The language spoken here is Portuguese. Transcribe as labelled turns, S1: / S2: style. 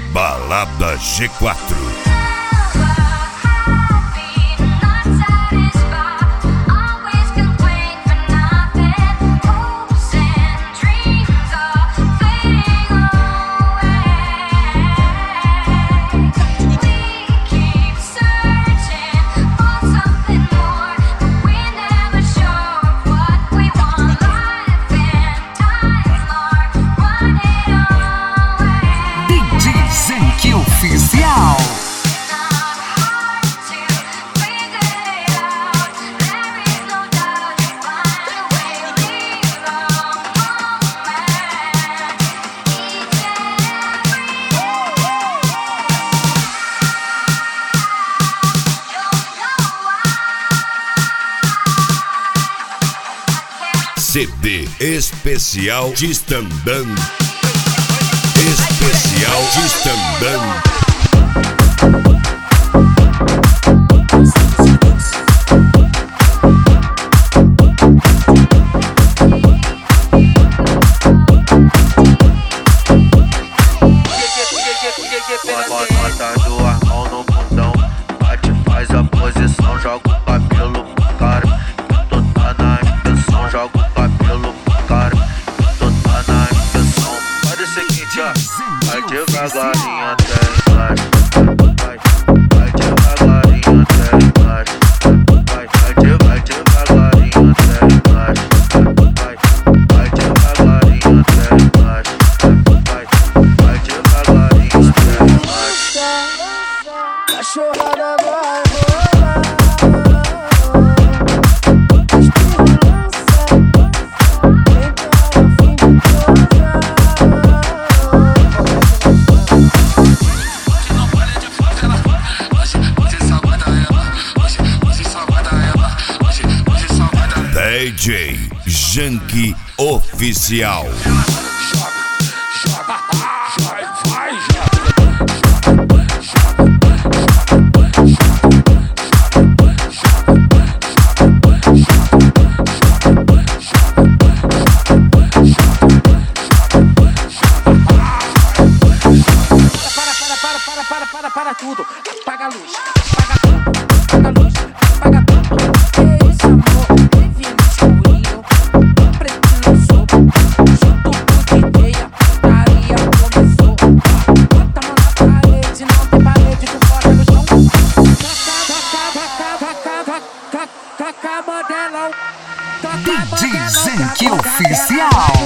S1: Balada G4.
S2: Oficial.
S1: CD especial de Stambam. Especial de Stambam.
S3: Botando a mão no bundão, bate, faz a posição, joga o cabelo pro cara. Tu tá na intenção, joga o cabelo pro cara. Tu tá na intenção. Faz o seguinte, ó, vai devagarinho até embaixo. Vai devagarinho até embaixo. Vai devagarinho até embaixo. Vai devagarinho até embaixo. Vai devagarinho até embaixo.
S4: Cachorrada vai rolar.
S1: DJ Janky Oficial.
S4: Para tudo, apaga a luz, apaga a luz, apaga tudo. Que isso, amor, devia no escurinho, preto no soco, junto com o DJ, a putaria começou. Bota a mão na parede, não tem parede, tu bota no chão. Toca modelão,
S2: DJ Janky Oficial.